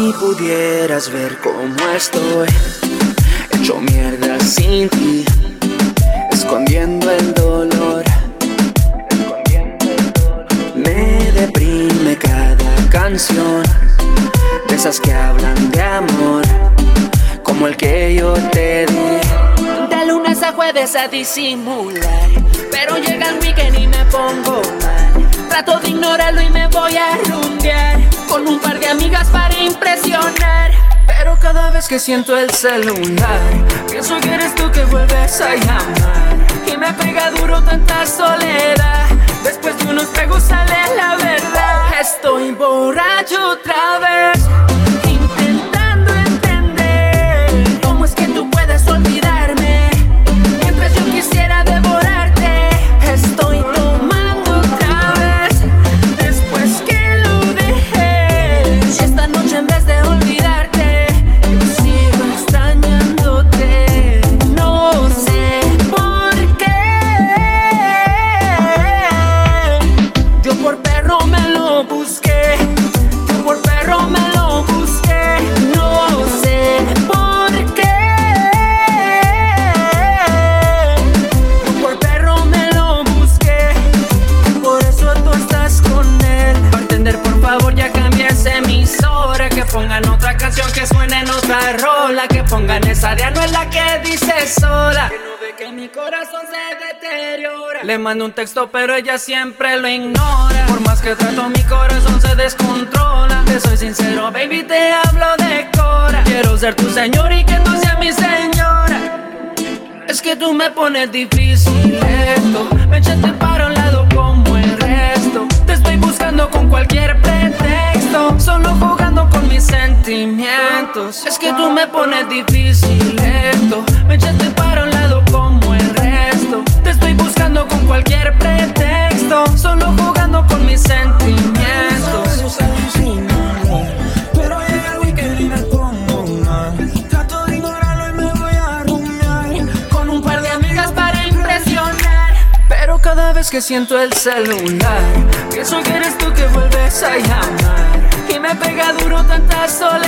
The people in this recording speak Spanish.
Si pudieras ver cómo estoy, hecho mierda sin ti, escondiendo el dolor. Me deprime cada canción, de esas que hablan de amor, como el que yo te di. De lunes a jueves a disimular, pero llega el weekend y me pongo mal. Trato de ignorarlo y me voy a rumbear con un par de amigas para impresionar. Pero cada vez que siento el celular, pienso que eres tú que vuelves a llamar. Y me pega duro tanta soledad, después de unos tragos sale la verdad. Estoy borracho otra vez, intentando entender cómo es que tú puedes olvidarme mientras yo quisiera devorarte. Estoy tomando otra vez después que lo dejé. Y esta noche en vez de olvidarte, yo sigo extrañándote. No sé por qué. Yo por perro me lo busqué, yo por perro me lo busqué. No sé por qué. Yo por perro me lo busqué, por eso tú estás con él. Bartender, por favor, ya cambia esa emisora. Que pongan otra canción, que suene en otra rola. Que pongan esa de no es la que dice sola. Que no ve que mi corazón se deteriora. Le mando un texto pero ella siempre lo ignora. Por más que trato mi corazón se descontrola. Te soy sincero, baby, te hablo de cora. Quiero ser tu señor y que tú seas mi señora. Es que tú me pones difícil esto. Me echaste para un lado como el resto. Te estoy buscando con cualquier pretexto, solo jugando con mis sentimientos. Es que tú me pones difícil esto. Me echaste para un lado como el resto. Te estoy buscando con cualquier pretexto, solo jugando con mis sentimientos. Pero llega el weekend y me pongo mal. Trato de ignorarlo y me voy a rumbear con un par de amigas para impresionar. Pero cada vez que siento el celular, pienso que eres tú que vuelves a llamar. Y me pega duro tanta soledad,